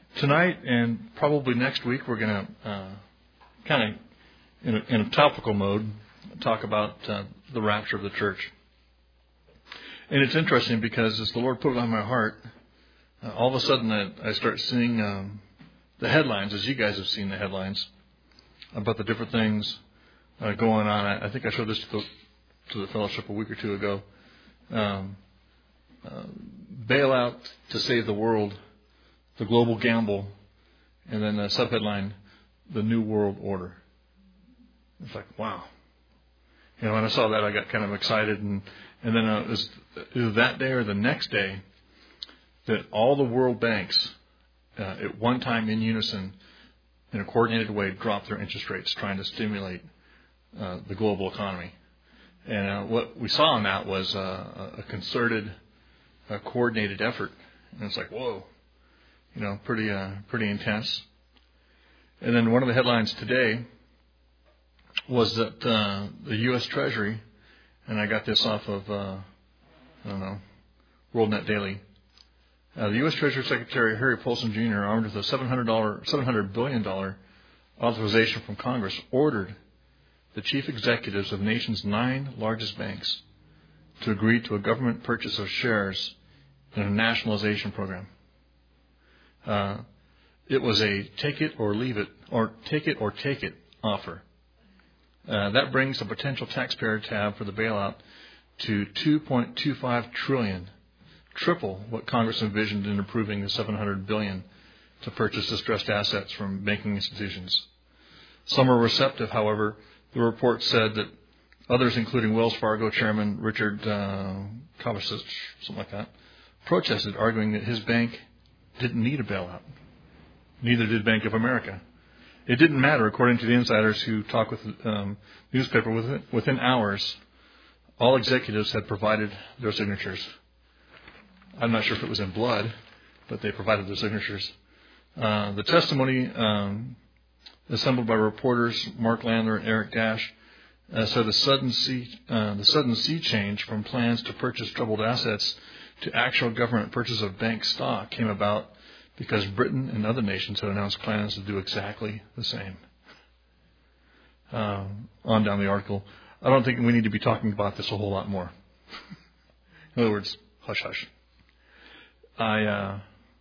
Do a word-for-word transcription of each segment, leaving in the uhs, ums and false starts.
tonight and probably next week, we're going to uh, kind of, in a, in a topical mode, talk about uh, the rapture of the church. And it's interesting because as the Lord put it on my heart, uh, all of a sudden I, I start seeing um, the headlines, as you guys have seen the headlines, about the different things uh, going on. I, I think I showed this to the, to the fellowship a week or two ago. Um, uh, bailout to save the world, the global gamble, and then the subheadline, the New World Order. It's like, wow. You know, when I saw that, I got kind of excited. And, and then uh, it was either that day or the next day that all the world banks, uh, at one time in unison, in a coordinated way, dropped their interest rates, trying to stimulate uh, the global economy. And uh, what we saw in that was uh, a concerted, uh, coordinated effort. And it's like, whoa, you know, pretty, uh, pretty intense. And then one of the headlines today was that uh, the U S Treasury, and I got this off of, uh, I don't know, WorldNet Daily. Uh, the U S Treasury Secretary Harry Paulson Junior, armed with a seven hundred billion dollars authorization from Congress, ordered the chief executives of nation's nine largest banks to agree to a government purchase of shares in a nationalization program. Uh, it was a take it or leave it, or take it or take it offer. Uh, that brings the potential taxpayer tab for the bailout to two point two five trillion dollars, triple what Congress envisioned in approving the seven hundred billion dollars to purchase distressed assets from banking institutions. Some were receptive, however. The report said that others, including Wells Fargo chairman Richard uh, Kovacic, something like that, protested, arguing that his bank didn't need a bailout. Neither did Bank of America. It didn't matter, according to the insiders who talked with the um, newspaper. Within, within hours, all executives had provided their signatures. I'm not sure if it was in blood, but they provided their signatures. Uh, the testimony um, assembled by reporters Mark Landler and Eric Dash uh, said the sudden sea, uh, the sudden sea change from plans to purchase troubled assets to actual government purchase of bank stock came about because Britain and other nations had announced plans to do exactly the same. Um, on down the article. I don't think we need to be talking about this a whole lot more. In other words, hush hush. I uh,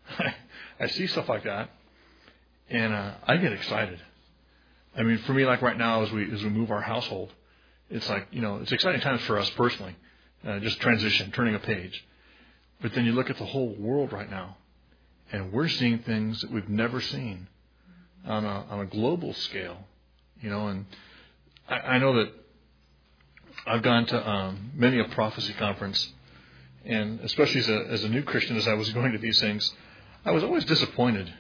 I see stuff like that, and uh, I get excited. I mean, for me, like right now, as we as we move our household, it's like, you know, it's exciting times for us personally, uh, just transition, turning a page. But then you look at the whole world right now, and we're seeing things that we've never seen on a on a global scale, you know. And I, I know that I've gone to um, many a prophecy conference. And especially as a, as a new Christian, as I was going to these things, I was always disappointed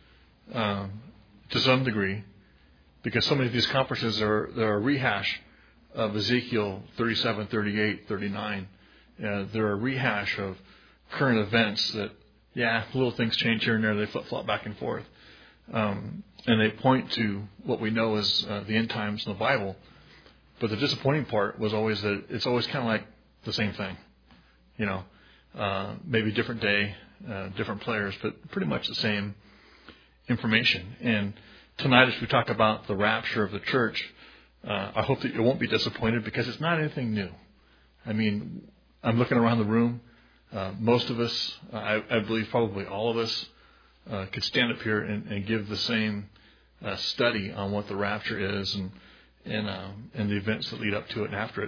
um, to some degree, because so many of these conferences are they're a rehash of Ezekiel thirty-seven, thirty-eight, thirty-nine. Uh, they're a rehash of current events that, yeah, little things change here and there. They flip-flop back and forth. Um, and they point to what we know as uh, the end times in the Bible. But the disappointing part was always that it's always kind of like the same thing. You know, uh, maybe different day, uh, different players, but pretty much the same information. And tonight, as we talk about the rapture of the church, uh, I hope that you won't be disappointed, because it's not anything new. I mean, I'm looking around the room. Uh, most of us, I, I believe probably all of us, uh, could stand up here and, and give the same uh, study on what the rapture is and and, uh, and the events that lead up to it and after it.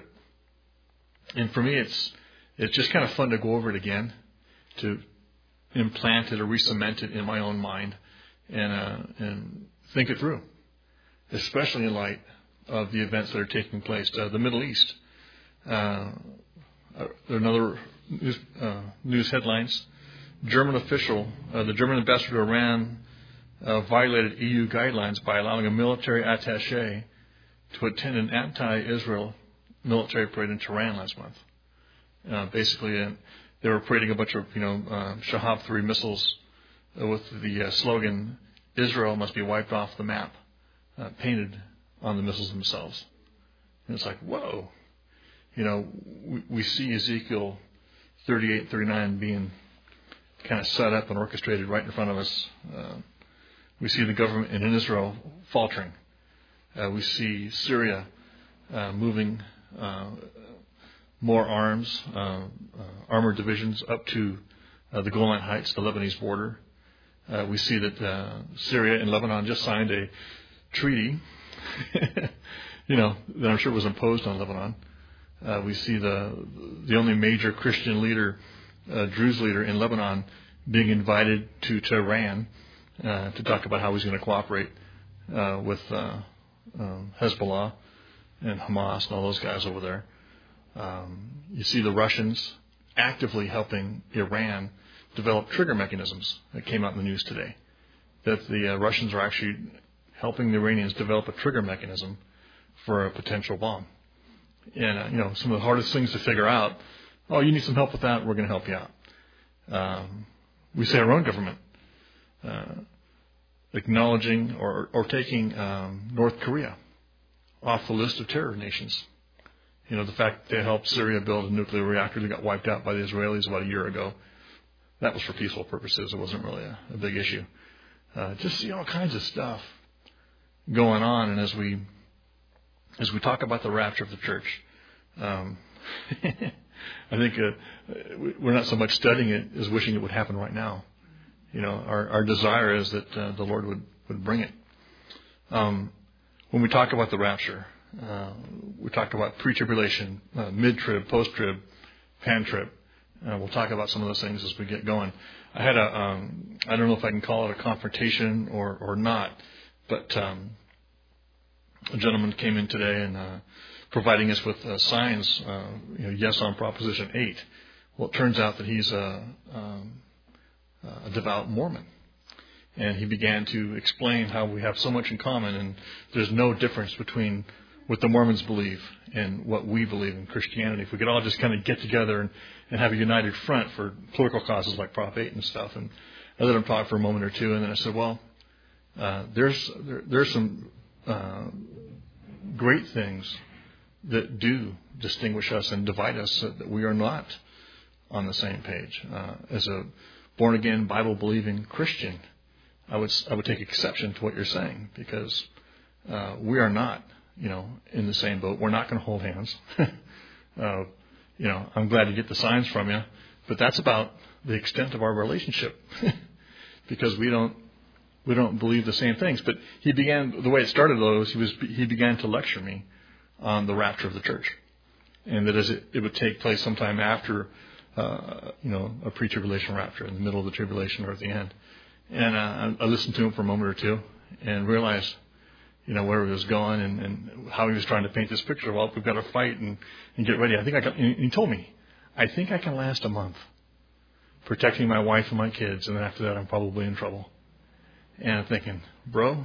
And for me, it's It's just kind of fun to go over it again, to implant it or re-cement it in my own mind and uh, and think it through, especially in light of the events that are taking place. Uh, the Middle East. Uh, there are another news, uh, news headlines. German official, uh, the German ambassador to Iran, uh, violated E U guidelines by allowing a military attaché to attend an anti-Israel military parade in Tehran last month. Uh, basically, uh, they were parading a bunch of, you know, uh, Shahab three missiles uh, with the uh, slogan, "Israel must be wiped off the map," uh, painted on the missiles themselves. And it's like, whoa. You know, we, we see Ezekiel thirty-eight, thirty-nine being kind of set up and orchestrated right in front of us uh, We see the government in Israel faltering. Uh, we see Syria uh, moving uh, more arms, uh, uh, armored divisions up to uh, the Golan Heights, the Lebanese border. Uh, we see that uh, Syria and Lebanon just signed a treaty, you know, that I'm sure was imposed on Lebanon. Uh, we see the the only major Christian leader, uh, Druze leader in Lebanon, being invited to Tehran uh, to talk about how he's going to cooperate uh, with uh, um, Hezbollah and Hamas and all those guys over there. Um, you see the Russians actively helping Iran develop trigger mechanisms. That came out in the news today, that the uh, Russians are actually helping the Iranians develop a trigger mechanism for a potential bomb. And, uh, you know, some of the hardest things to figure out, oh, you need some help with that, we're going to help you out. Um, we see our own government uh, acknowledging or, or taking um, North Korea off the list of terror nations. You know, the fact that they helped Syria build a nuclear reactor that got wiped out by the Israelis about a year ago, that was for peaceful purposes. It wasn't really a, a big issue. Uh, just see all kinds of stuff going on. And as we as we talk about the rapture of the church, um, I think uh, we're not so much studying it as wishing it would happen right now. You know, our, our desire is that uh, the Lord would, would bring it. Um, when we talk about the rapture, uh, we talk about pre-tribulation, uh, mid-trib, post-trib, pan-trib. Uh, we'll talk about some of those things as we get going. I had a, um, I don't know if I can call it a confrontation or, or not, but um, a gentleman came in today and uh, providing us with uh, signs, uh, you know, yes on Proposition eight. Well, it turns out that he's a, um, a devout Mormon. And he began to explain how we have so much in common, and there's no difference between what the Mormons believe and what we believe in Christianity. If we could all just kind of get together and, and have a united front for political causes like Prop eight and stuff. And I let him talk for a moment or two, and then I said, well, uh, there's there, there's some uh, great things that do distinguish us and divide us, so that we are not on the same page. Uh, as a born-again, Bible-believing Christian, I would I would take exception to what you're saying, because uh, we are not, you know, in the same boat. We're not going to hold hands. uh, you know, I'm glad to get the signs from you, but that's about the extent of our relationship, because we don't we don't believe the same things. But he began, the way it started though, is he was he began to lecture me on the rapture of the church, and that as it, it would take place sometime after, uh, you know, a pre-tribulation rapture, in the middle of the tribulation or at the end. And uh, I listened to him for a moment or two and realized, you know, where he was going and, and how he was trying to paint this picture. Well, we've got to fight and, and get ready. I think I can, and he told me, I think I can last a month protecting my wife and my kids, and then after that I'm probably in trouble. And I'm thinking, bro,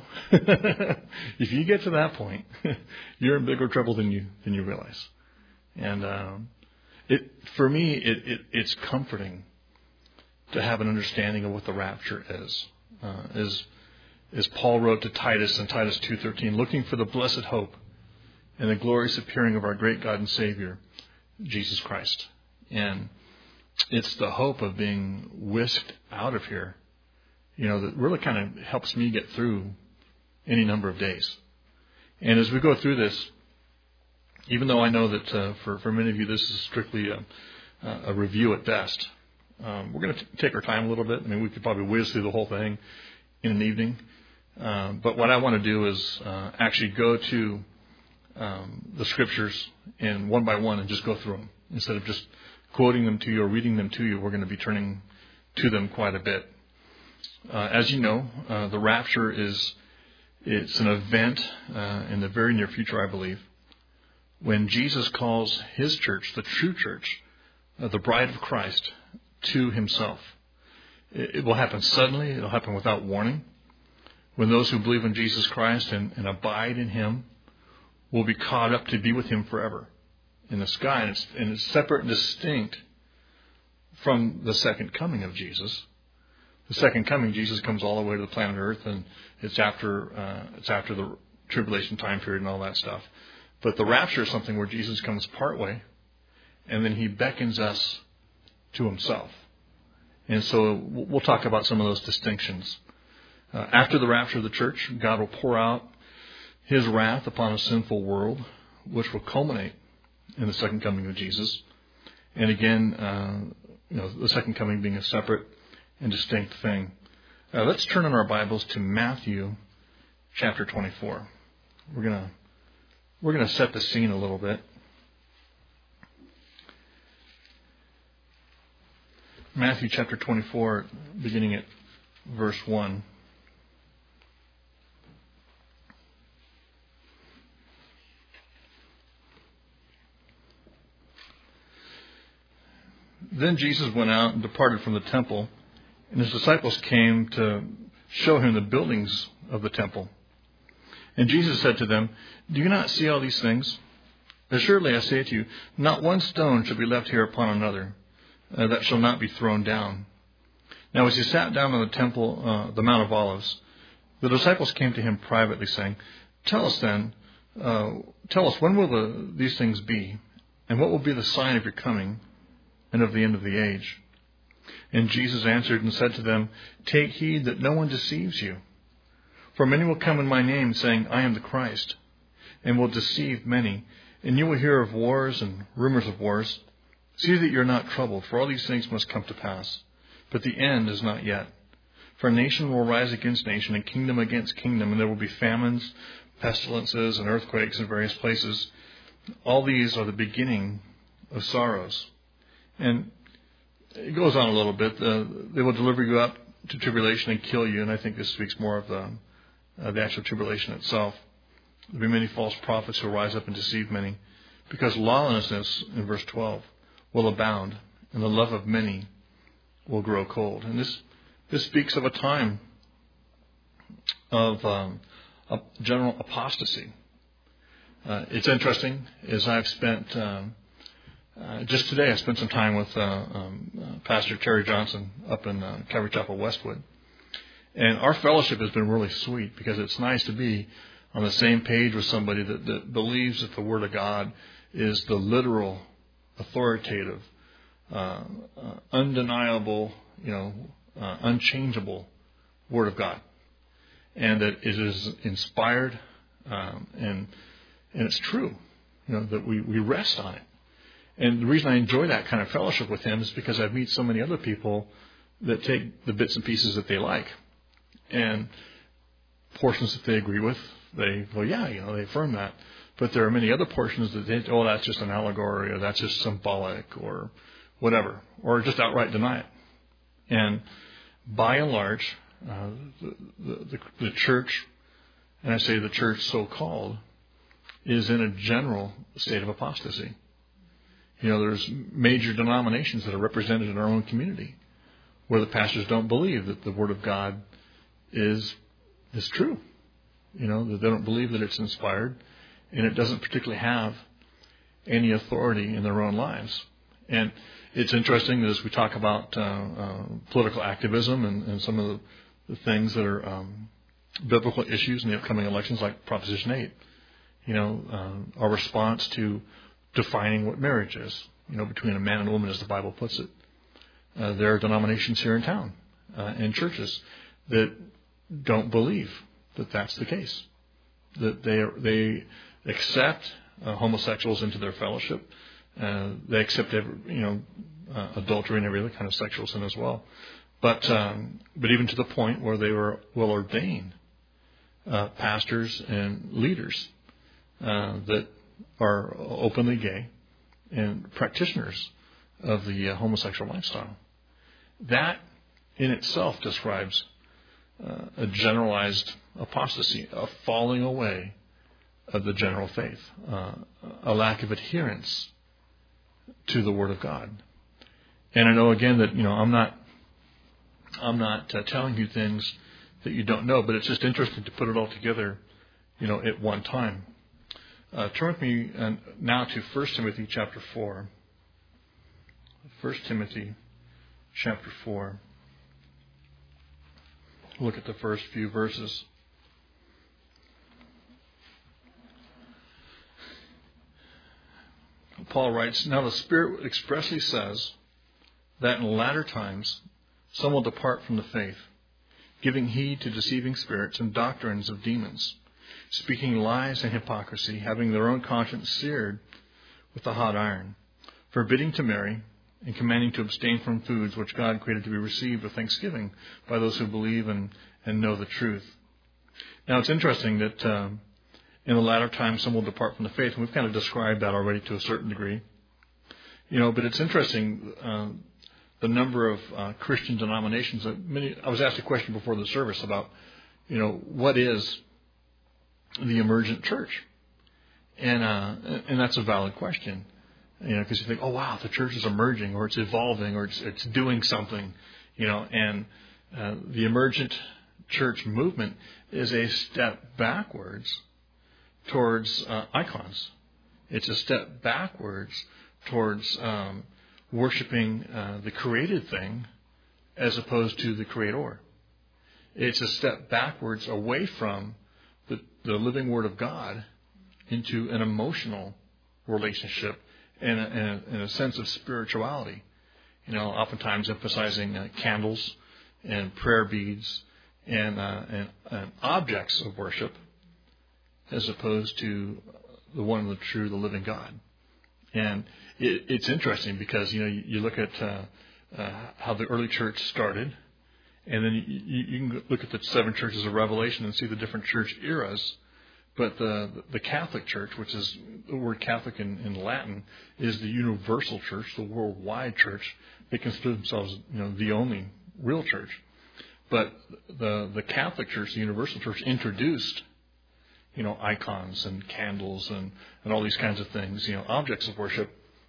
if you get to that point, you're in bigger trouble than you than you realize. And um, it for me, it, it it's comforting to have an understanding of what the rapture is. Uh, as, as Paul wrote to Titus in Titus two thirteen, looking for the blessed hope and the glorious appearing of our great God and Savior, Jesus Christ. And it's the hope of being whisked out of here, you know, that really kind of helps me get through any number of days. And as we go through this, even though I know that uh, for, for many of you this is strictly a, a review at best, Um, we're going to take our time a little bit. I mean, we could probably whiz through the whole thing in an evening. Um, but what I want to do is uh, actually go to um, the scriptures and one by one and just go through them. Instead of just quoting them to you or reading them to you, we're going to be turning to them quite a bit. Uh, as you know, uh, the rapture is it's an event uh, in the very near future, I believe, when Jesus calls his church, the true church, uh, the bride of Christ, to himself. It will happen suddenly. It will happen without warning. When those who believe in Jesus Christ and, and abide in him will be caught up to be with him forever in the sky. And it's, and it's separate and distinct from the second coming of Jesus. The second coming, Jesus comes all the way to the planet Earth, and it's after uh, it's after the tribulation time period and all that stuff. But the rapture is something where Jesus comes partway, and then he beckons us to himself. And so we'll talk about some of those distinctions. Uh, after the rapture of the church, God will pour out his wrath upon a sinful world, which will culminate in the second coming of Jesus. And again, uh, you know, the second coming being a separate and distinct thing. Uh, let's turn in our Bibles to Matthew chapter twenty-four. We're gonna we're gonna set the scene a little bit. Matthew chapter twenty-four, beginning at verse one. Then Jesus went out and departed from the temple, and his disciples came to show him the buildings of the temple. And Jesus said to them, "Do you not see all these things? Assuredly I say to you, not one stone shall be left here upon another, uh, that shall not be thrown down." Now as he sat down on the temple, uh, the Mount of Olives, the disciples came to him privately, saying, "Tell us then, uh, tell us, when will the, these things be? And what will be the sign of your coming and of the end of the age?" And Jesus answered and said to them, "Take heed that no one deceives you. For many will come in my name, saying, 'I am the Christ,' and will deceive many. And you will hear of wars and rumors of wars. See that you are not troubled, for all these things must come to pass. But the end is not yet. For nation will rise against nation, and kingdom against kingdom, and there will be famines, pestilences, and earthquakes in various places. All these are the beginning of sorrows." And it goes on a little bit. Uh, they will deliver you up to tribulation and kill you. And I think this speaks more of the, uh, the actual tribulation itself. There will be many false prophets who will rise up and deceive many. Because lawlessness, in verse twelve, will abound, and the love of many will grow cold. And this this speaks of a time of um, a general apostasy. Uh, it's interesting, as I've spent... Um, Uh, just today, I spent some time with uh, um, uh, Pastor Terry Johnson up in uh, Calvary Chapel, Westwood. And our fellowship has been really sweet because it's nice to be on the same page with somebody that, that believes that the Word of God is the literal, authoritative, uh, uh, undeniable, you know, uh, unchangeable Word of God. And that it is inspired um, and and it's true, you know, that we, we rest on it. And the reason I enjoy that kind of fellowship with him is because I meet so many other people that take the bits and pieces that they like and portions that they agree with. They go, yeah, you know, they affirm that. But there are many other portions that they, oh, that's just an allegory, or that's just symbolic, or whatever, or just outright deny it. And by and large, uh, the, the, the church, and I say the church so-called, is in a general state of apostasy. You know, there's major denominations that are represented in our own community where the pastors don't believe that the Word of God is is true. You know, that they don't believe that it's inspired, and it doesn't particularly have any authority in their own lives. And it's interesting that as we talk about uh, uh, political activism and, and some of the, the things that are um, biblical issues in the upcoming elections, like Proposition eight, you know, uh, our response to defining what marriage is, you know, between a man and a woman, as the Bible puts it. Uh, there are denominations here in town uh, and churches that don't believe that that's the case. That they they accept uh, homosexuals into their fellowship. Uh, they accept every, you know, uh, adultery and every other kind of sexual sin as well. But um, but even to the point where they were will ordain uh, pastors and leaders uh, that are openly gay and practitioners of the uh, homosexual lifestyle. That in itself describes uh, a generalized apostasy, a falling away of the general faith, uh, a lack of adherence to the Word of God. And I know again that, you know, I'm not I'm not uh, telling you things that you don't know, but it's just interesting to put it all together, you know, at one time. Uh, turn with me uh, now to First Timothy chapter four. First Timothy chapter four. Look at the first few verses. Paul writes, "Now the Spirit expressly says that in latter times some will depart from the faith, giving heed to deceiving spirits and doctrines of demons, speaking lies and hypocrisy, having their own conscience seared with a hot iron, forbidding to marry, and commanding to abstain from foods which God created to be received with thanksgiving by those who believe and, and know the truth. Now, it's interesting that um, in the latter times some will depart from the faith, and we've kind of described that already to a certain degree. You know, but it's interesting, uh, the number of uh, Christian denominations. That many, I was asked a question before the service about, you know, what is the emergent church? And uh, and that's a valid question. You know, because you think, oh wow, the church is emerging, or it's evolving, or it's it's doing something, you know. And uh, the emergent church movement is a step backwards towards uh, icons. It's a step backwards towards um, worshiping uh, the created thing as opposed to the Creator. It's a step backwards away from the, the living Word of God into an emotional relationship and a, and a, and a sense of spirituality. You know, oftentimes emphasizing uh, candles and prayer beads and, uh, and, and objects of worship as opposed to the one, the true, the living God. And it, it's interesting because, you know, you, you look at uh, uh, how the early church started, and then you, you can look at the seven churches of Revelation and see the different church eras. But the the Catholic Church, which is the word Catholic in, in Latin, is the universal church, the worldwide church. They consider themselves, you know, the only real church. But the the Catholic Church, the universal church, introduced, you know, icons and candles and, and all these kinds of things, you know, objects of worship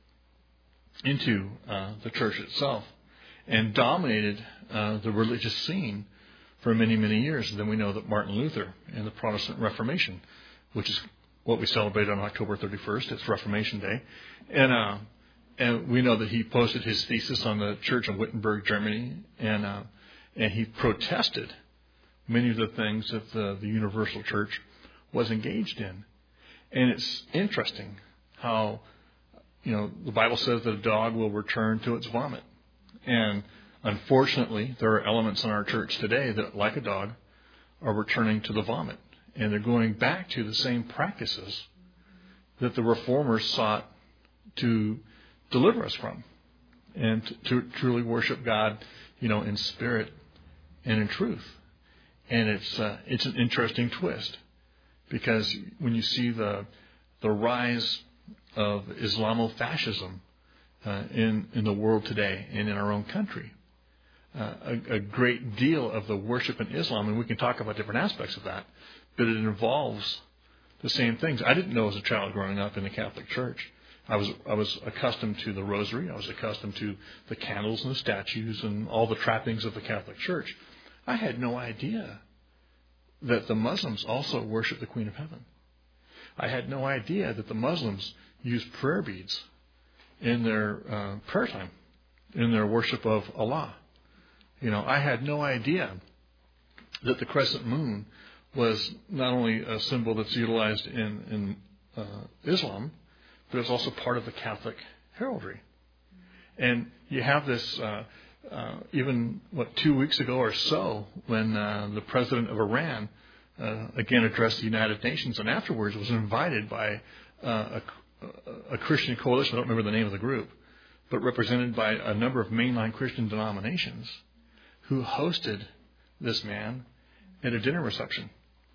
into uh, the church itself, and dominated uh, the religious scene for many, many years. And then we know that Martin Luther and the Protestant Reformation, which is what we celebrate on October thirty-first, it's Reformation Day, and uh, and we know that he posted his thesis on the church in Wittenberg, Germany, and uh, and he protested many of the things that the, the universal church was engaged in. And it's interesting how, you know, the Bible says that a dog will return to its vomit. And unfortunately, there are elements in our church today that, like a dog, are returning to the vomit. And they're going back to the same practices that the reformers sought to deliver us from, and to, to truly worship God, you know, in spirit and in truth. And it's uh, it's an interesting twist, because when you see the the rise of Islamofascism uh, in in the world today and in our own country, uh, a, a great deal of the worship in Islam, and we can talk about different aspects of that, but it involves the same things. I didn't know as a child growing up in the Catholic Church. I was I was accustomed to the rosary. I was accustomed to the candles and the statues and all the trappings of the Catholic Church. I had no idea that the Muslims also worship the Queen of Heaven. I had no idea that the Muslims use prayer beads in their uh, prayer time, in their worship of Allah. You know, I had no idea that the crescent moon was not only a symbol that's utilized in, in uh, Islam, but it's also part of the Catholic heraldry. And you have this, uh, uh, even, what, two weeks ago or so, when uh, the president of Iran, uh, again, addressed the United Nations, and afterwards was invited by uh, a, a Christian coalition, I don't remember the name of the group, but represented by a number of mainline Christian denominations, who hosted this man at a dinner reception,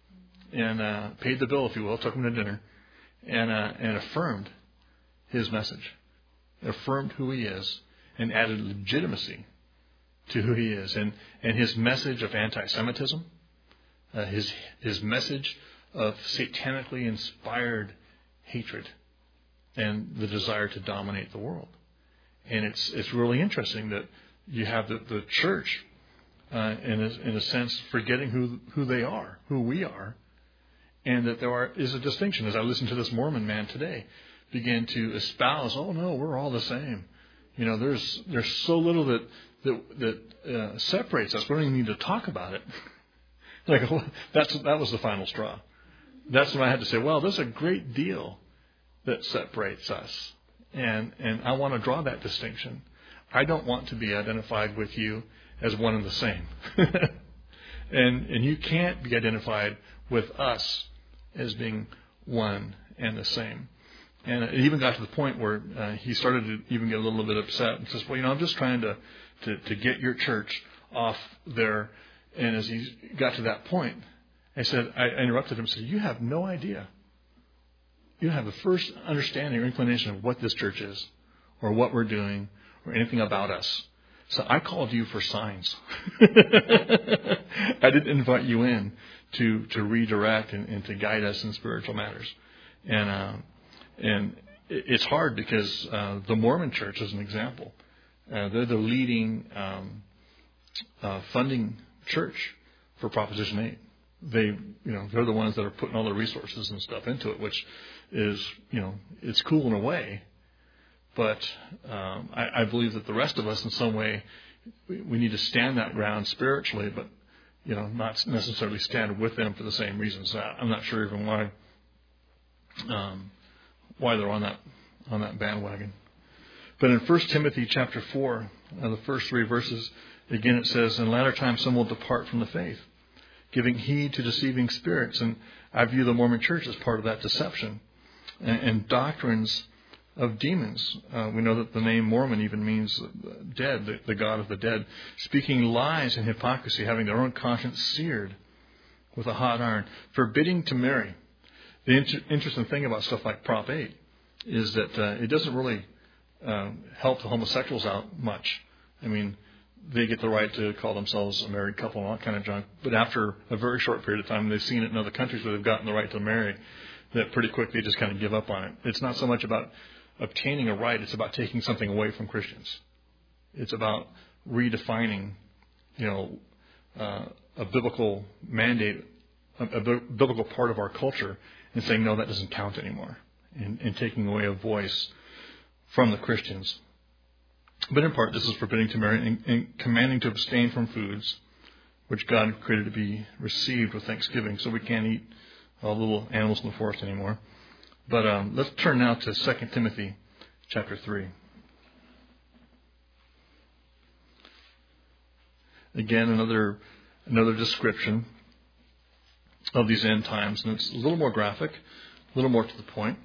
and uh, paid the bill, if you will, took him to dinner, and uh, and affirmed his message, affirmed who he is, and added legitimacy to who he is, and and his message of anti-Semitism, uh, his his message of satanically inspired hatred, and the desire to dominate the world. And it's it's really interesting that you have the, the church, uh, in a, in a sense, forgetting who who they are, who we are, and that there are, is a distinction. As I listened to this Mormon man today begin to espouse, oh no, we're all the same. You know, there's there's so little that that that uh, separates us. We don't even need to talk about it. Like, well, that's that was the final straw. That's when I had to say, well, there's a great deal that separates us, and and I want to draw that distinction. I don't want to be identified with you as one and the same. And and you can't be identified with us as being one and the same. And it even got to the point where uh, he started to even get a little bit upset and says, well, you know, I'm just trying to, to, to get your church off there. And as he got to that point, I said, I interrupted him and said, you have no idea. You have the first understanding or inclination of what this church is or what we're doing or anything about us. So I called you for signs. I didn't invite you in to, to redirect and, and to guide us in spiritual matters. And uh, and it's hard because uh, the Mormon Church, as an example, uh, they're the leading um, uh, funding church for Proposition eight. They, you know, they're the ones that are putting all the resources and stuff into it, which is, you know, it's cool in a way. But um, I, I believe that the rest of us, in some way, we, we need to stand that ground spiritually, but you know, not necessarily stand with them for the same reasons. I'm not sure even why um, why they're on that on that bandwagon. But in First Timothy chapter four, uh, the first three verses, again it says, "In latter times some will depart from the faith, giving heed to deceiving spirits." And I view the Mormon Church as part of that deception and, and doctrines of demons. Uh, we know that the name Mormon even means dead, the, the God of the dead, speaking lies and hypocrisy, having their own conscience seared with a hot iron, forbidding to marry. The inter- interesting thing about stuff like Prop eight is that uh, it doesn't really uh, help the homosexuals out much. I mean, they get the right to call themselves a married couple and all that kind of junk, but after a very short period of time, they've seen it in other countries where they've gotten the right to marry, that pretty quickly just kind of give up on it. It's not so much about obtaining a right, it's about taking something away from Christians. It's about redefining, you know, uh, a biblical mandate, a, a biblical part of our culture, and saying, no, that doesn't count anymore, and, and taking away a voice from the Christians. But in part, this is forbidding to marry and, and commanding to abstain from foods which God created to be received with thanksgiving. So we can't eat uh, little animals in the forest anymore. But um, let's turn now to Second Timothy chapter three. Again, another another description of these end times, and it's a little more graphic, a little more to the point.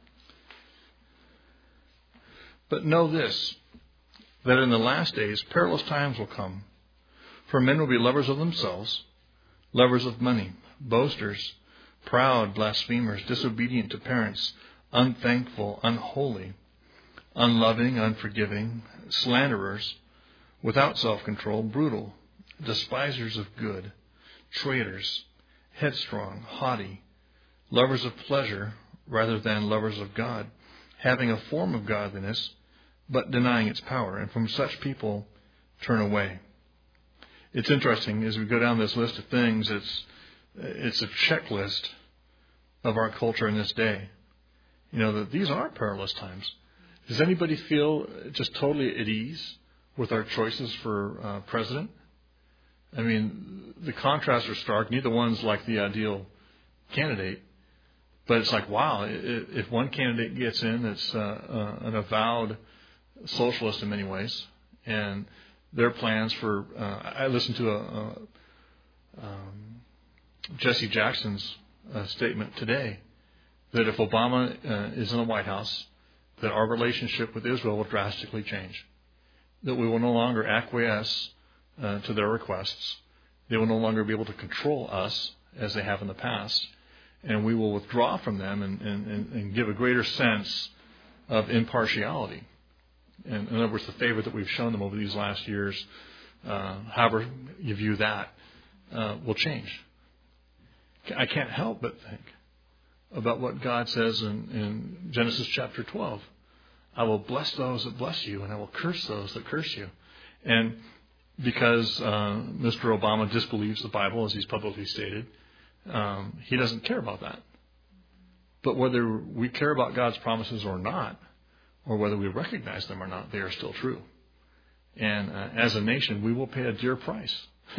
But know this, that in the last days perilous times will come, for men will be lovers of themselves, lovers of money, boasters, proud, blasphemers, disobedient to parents, unthankful, unholy, unloving, unforgiving, slanderers, without self-control, brutal, despisers of good, traitors, headstrong, haughty, lovers of pleasure rather than lovers of God, having a form of godliness, but denying its power. And from such people turn away. It's interesting, as we go down this list of things, it's It's a checklist of our culture in this day. You know, that these are perilous times. Does anybody feel just totally at ease with our choices for uh, president? I mean, the contrasts are stark. Neither one's like the ideal candidate. But it's like, wow, if one candidate gets in that's uh, uh, an avowed socialist in many ways, and their plans for, uh, I listened to a, a um, Jesse Jackson's uh, statement today that if Obama uh, is in the White House, that our relationship with Israel will drastically change. That we will no longer acquiesce uh, to their requests. They will no longer be able to control us as they have in the past. And we will withdraw from them and, and, and give a greater sense of impartiality. And in other words, the favor that we've shown them over these last years, uh, however you view that, uh, will change. I can't help but think about what God says in, in Genesis chapter twelve. I will bless those that bless you, and I will curse those that curse you. And because uh, Mister Obama disbelieves the Bible, as he's publicly stated, um, he doesn't care about that. But whether we care about God's promises or not, or whether we recognize them or not, they are still true. And uh, as a nation, we will pay a dear price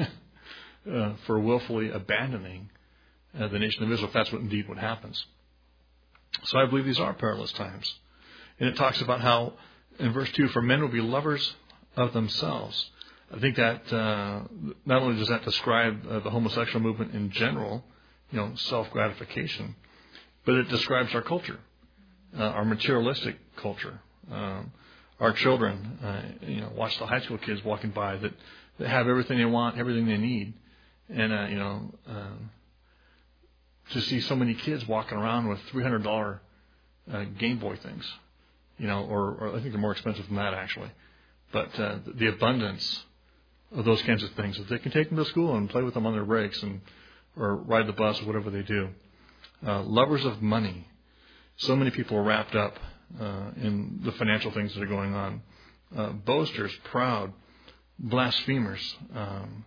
uh, for willfully abandoning uh, the nation of Israel, if that's what indeed what happens. So I believe these are perilous times. And it talks about how, in verse two, for men will be lovers of themselves. I think that uh, not only does that describe uh, the homosexual movement in general, you know, self-gratification, but it describes our culture, uh, our materialistic culture. Um, our children, uh, you know, watch the high school kids walking by that, that have everything they want, everything they need, and uh, you know, uh, to see so many kids walking around with three hundred dollars uh, Game Boy things, you know, or, or I think they're more expensive than that actually, but uh, the abundance of those kinds of things that they can take them to school and play with them on their breaks and or ride the bus or whatever they do. Uh, lovers of money. So many people are wrapped up uh, in the financial things that are going on. Uh, boasters, proud, blasphemers. Um,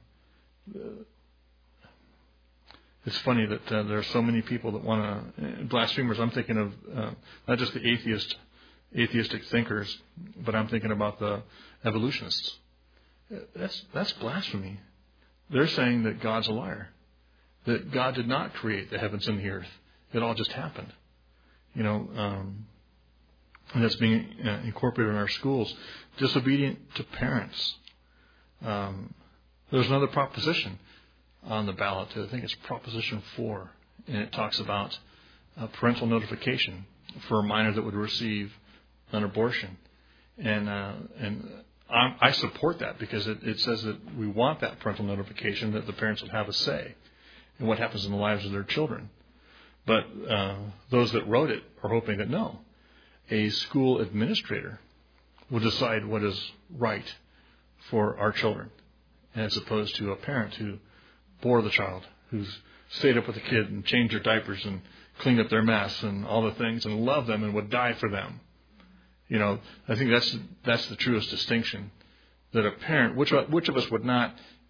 it's funny that uh, there are so many people that want to, blasphemers, I'm thinking of uh, not just the atheist, atheistic thinkers, but I'm thinking about the evolutionists. That's, that's blasphemy. They're saying that God's a liar, that God did not create the heavens and the earth. It all just happened. You know, um, and that's being uh, incorporated in our schools. Disobedient to parents. Um, there's another proposition on the ballot. I think it's Proposition four, and it talks about uh, parental notification for a minor that would receive an abortion. And uh, and I, I support that because it, it says that we want that parental notification, that the parents would have a say in what happens in the lives of their children. But uh, those that wrote it are hoping that no, a school administrator will decide what is right for our children, as opposed to a parent who bore the child, who's stayed up with the kid and changed their diapers and cleaned up their mess and all the things and loved them and would die for them. You know, I think that's that's the truest distinction, that a parent, which which of us would not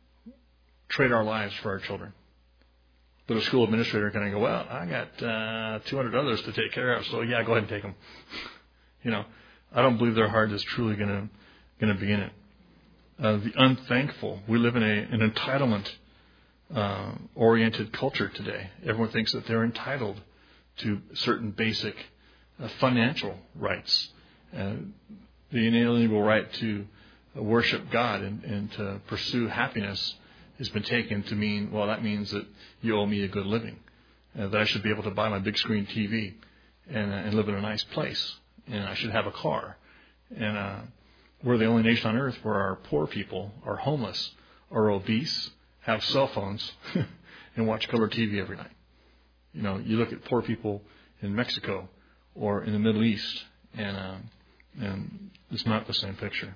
trade our lives for our children? But a school administrator can go, well, I got uh, two hundred others to take care of, so yeah, go ahead and take them. You know, I don't believe their heart is truly going to going to be in it. Uh, the unthankful. We live in a, an entitlement uh, oriented culture today. Everyone thinks that they're entitled to certain basic uh, financial rights. Uh, the inalienable right to uh, worship God and, and to pursue happiness has been taken to mean, well, that means that you owe me a good living, uh, that I should be able to buy my big screen T V and, uh, and live in a nice place, and I should have a car. And uh, we're the only nation on earth where our poor people are homeless, are obese, have cell phones, and watch color T V every night. You know, you look at poor people in Mexico or in the Middle East, and uh, and it's not the same picture.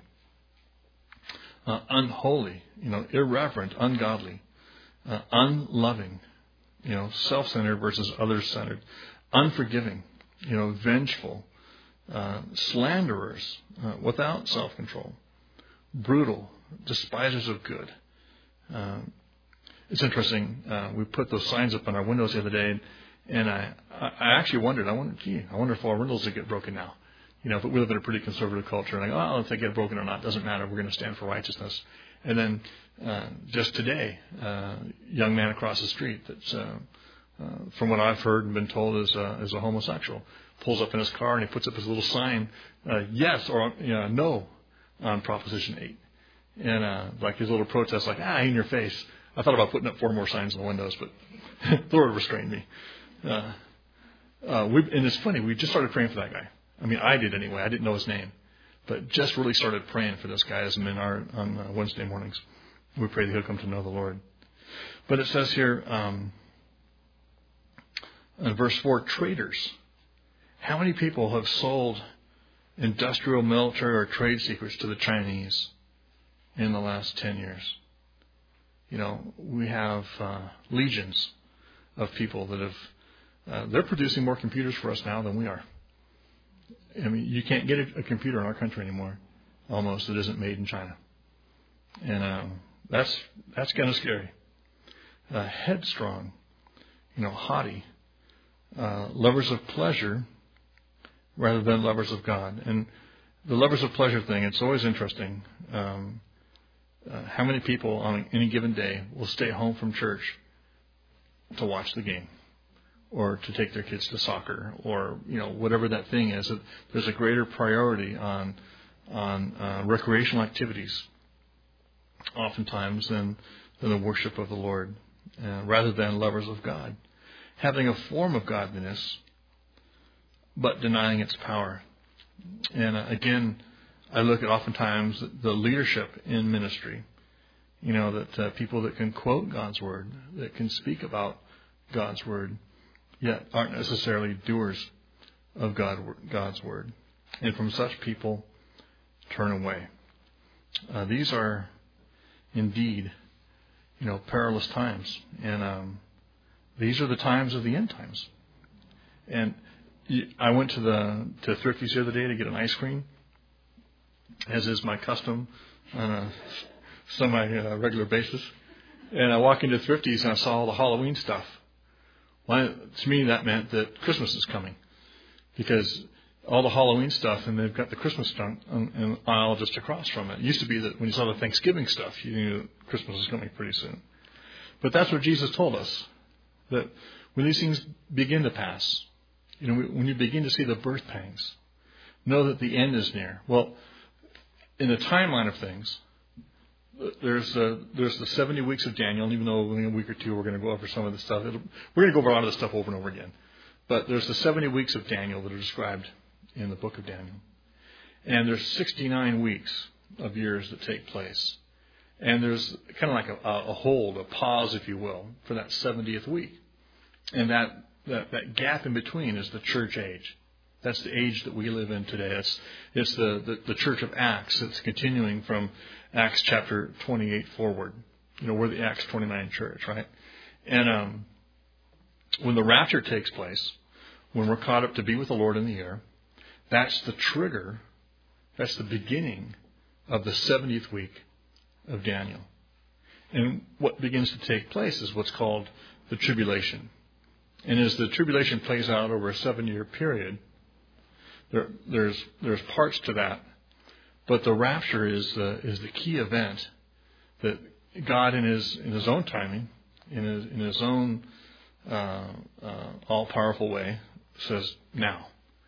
Uh, unholy, you know, irreverent, ungodly, uh, unloving, you know, self-centered versus others-centered, unforgiving, you know, vengeful, uh, slanderers, uh, without self-control, brutal, despisers of good. Uh, it's interesting. Uh, we put those signs up on our windows the other day, and, and I, I actually wondered. I wondered, gee, I wonder if our windows will get broken now. You know, but we live in a pretty conservative culture, and I go, oh, if they get broken or not, doesn't matter. We're going to stand for righteousness. And then uh, just today, uh, a young man across the street that's, uh, uh, from what I've heard and been told, is, uh, is a homosexual, pulls up in his car and he puts up his little sign, uh, yes or you know, no on Proposition eight. And uh, like his little protest, like, ah, in your face. I thought about putting up four more signs in the windows, but the Lord restrained me. Uh, uh, we, and it's funny, we just started praying for that guy. I mean, I did anyway. I didn't know his name. But just really started praying for this guy as I'm in our, on uh, Wednesday mornings. We pray that he'll come to know the Lord. But it says here um, in verse four, traitors. How many people have sold industrial, military, or trade secrets to the Chinese in the last ten years? You know, we have uh, legions of people that have, uh, they're producing more computers for us now than we are. I mean, you can't get a, a computer in our country anymore, almost, that isn't made in China. And um, that's that's kind of scary. Uh, headstrong, you know, haughty, uh, lovers of pleasure rather than lovers of God. And the lovers of pleasure thing, it's always interesting. Um, uh, how many people on any given day will stay home from church to watch the game, or to take their kids to soccer, or you know whatever that thing is? That there's a greater priority on on uh, recreational activities oftentimes than, than the worship of the Lord, uh, rather than lovers of God. Having a form of godliness, but denying its power. And uh, again, I look at oftentimes the leadership in ministry. You know, that uh, people that can quote God's Word, that can speak about God's Word, yet aren't necessarily doers of God, God's Word. And from such people, turn away. Uh, these are indeed, you know, perilous times. And um, these are the times of the end times. And I went to the to Thrifty's the other day to get an ice cream, as is my custom on a semi-regular basis. And I walk into Thrifty's and I saw all the Halloween stuff. Well, to me, that meant that Christmas is coming, because all the Halloween stuff, and they've got the Christmas stuff in an aisle just across from it. It used to be that when you saw the Thanksgiving stuff, you knew Christmas was coming pretty soon. But that's what Jesus told us, that when these things begin to pass, you know, when you begin to see the birth pangs, know that the end is near. Well, in the timeline of things, there's the, there's the seventy weeks of Daniel, and even though in a week or two we're going to go over some of the stuff, it'll, we're going to go over a lot of the stuff over and over again. But there's the seventy weeks of Daniel that are described in the book of Daniel. And there's sixty-nine weeks of years that take place. And there's kind of like a, a hold, a pause, if you will, for that seventieth week. And that, that, that gap in between is the church age. That's the age that we live in today. It's, it's the, the, the church of Acts. It's continuing from Acts chapter twenty-eight forward. You know, we're the Acts twenty-nine church, right? And um, when the rapture takes place, when we're caught up to be with the Lord in the air, that's the trigger, that's the beginning of the seventieth week of Daniel. And what begins to take place is what's called the tribulation. And as the tribulation plays out over a seven-year period, there, there's there's parts to that. But the rapture is the, is the key event that God, in His in His own timing, in His in His own uh, uh, all-powerful way, says now.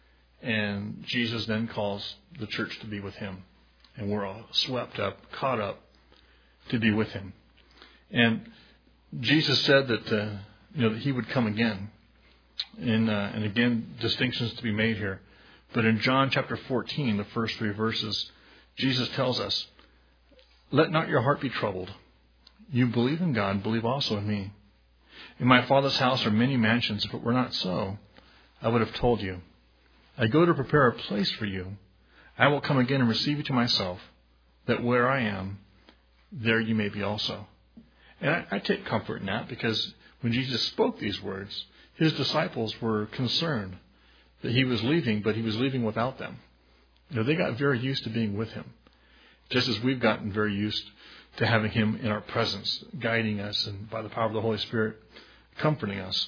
And Jesus then calls the church to be with Him, and we're all swept up, caught up to be with Him. And Jesus said that uh, you know that He would come again, and uh, and again distinctions to be made here. But in John chapter fourteen, the first three verses, Jesus tells us, "Let not your heart be troubled. You believe in God, believe also in me. In my Father's house are many mansions. If it were not so, I would have told you. I go to prepare a place for you. I will come again and receive you to myself, that where I am, there you may be also." And I, I take comfort in that, because when Jesus spoke these words, His disciples were concerned that He was leaving, but He was leaving without them. You know, they got very used to being with Him, just as we've gotten very used to having Him in our presence, guiding us, and by the power of the Holy Spirit, comforting us.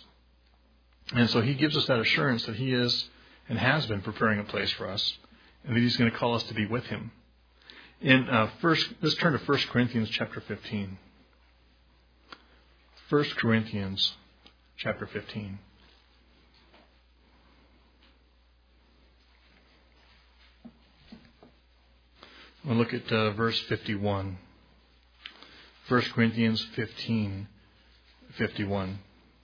And so He gives us that assurance that He is and has been preparing a place for us, and that He's going to call us to be with Him. In uh, first, let's turn to First Corinthians chapter fifteen. First Corinthians chapter fifteen. We'll look at uh, verse fifty-one. First Corinthians fifteen, fifty-one.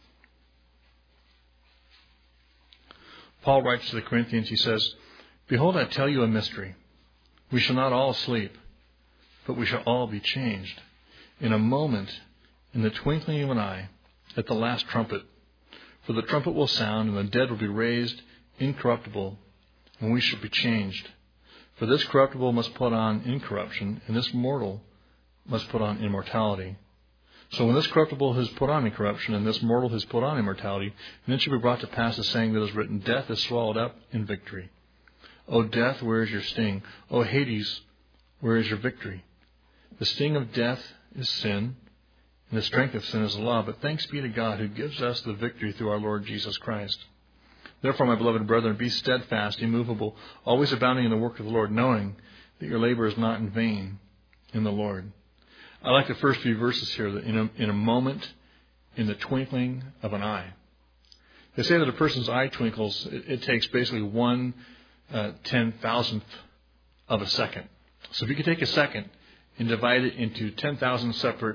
Paul writes to the Corinthians, he says, "Behold, I tell you a mystery. We shall not all sleep, but we shall all be changed. In a moment, in the twinkling of an eye, at the last trumpet. For the trumpet will sound, and the dead will be raised incorruptible, and we shall be changed. For this corruptible must put on incorruption, and this mortal must put on immortality. So when this corruptible has put on incorruption, and this mortal has put on immortality, then it shall be brought to pass the saying that is written, Death is swallowed up in victory. O death, where is your sting? O Hades, where is your victory? The sting of death is sin, and the strength of sin is the law. But thanks be to God who gives us the victory through our Lord Jesus Christ. Therefore, my beloved brethren, be steadfast, immovable, always abounding in the work of the Lord, knowing that your labor is not in vain in the Lord." I like the first few verses here, that in a, in a moment, in the twinkling of an eye. They say that a person's eye twinkles, it, it takes basically one uh, ten thousandth of a second. So if you could take a second and divide it into ten thousand separate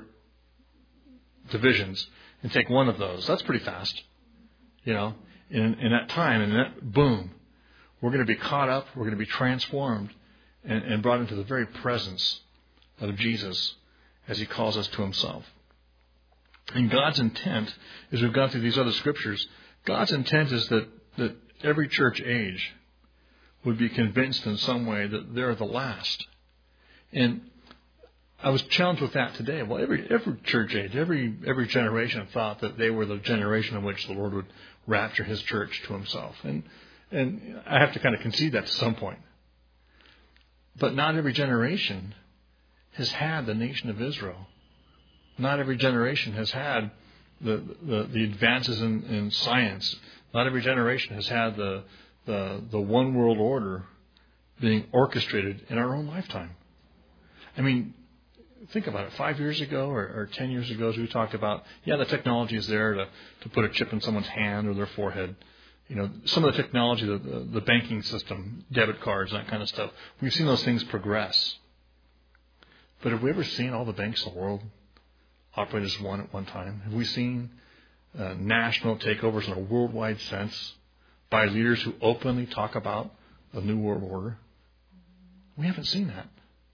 divisions and take one of those. That's pretty fast. You know, in, in that time, and that boom, we're going to be caught up, we're going to be transformed and, and brought into the very presence of Jesus as he calls us to himself. And God's intent, as we've gone through these other scriptures, God's intent is that, that every church age would be convinced in some way that they're the last. And I was challenged with that today. Well, every every church age, every every generation thought that they were the generation in which the Lord would rapture his church to himself. And and I have to kind of concede that to some point. But not every generation has had the nation of Israel. Not every generation has had the the, the advances in, in science. Not every generation has had the, the the one world order being orchestrated in our own lifetime. I mean, think about it. Five years ago or, or ten years ago, as we talked about, yeah, the technology is there to, to put a chip in someone's hand or their forehead. You know, some of the technology, the, the, the banking system, debit cards, that kind of stuff. We've seen those things progress. But have we ever seen all the banks in the world operate as one at one time? Have we seen uh, national takeovers in a worldwide sense by leaders who openly talk about the New World Order? We haven't seen that.